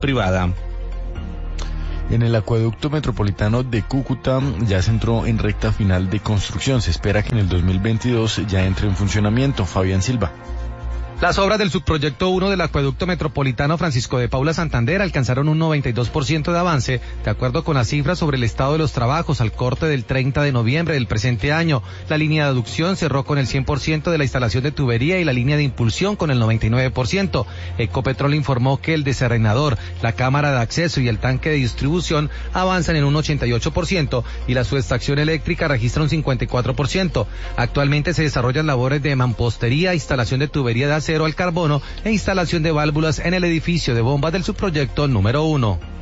privada. En el acueducto metropolitano de Cúcuta ya se entró en recta final de construcción. Se espera que en el 2022 ya entre en funcionamiento. Fabián Silva. Las obras del subproyecto 1 del acueducto metropolitano Francisco de Paula Santander alcanzaron un 92% de avance, de acuerdo con las cifras sobre el estado de los trabajos al corte del 30 de noviembre del presente año. La línea de aducción cerró con el 100% de la instalación de tubería y la línea de impulsión con el 99%. Ecopetrol informó que el desarenador, la cámara de acceso y el tanque de distribución avanzan en un 88% y la subestación eléctrica registra un 54%. Actualmente se desarrollan labores de mampostería, instalación de tubería de acero al carbono e instalación de válvulas en el edificio de bombas del subproyecto número 1.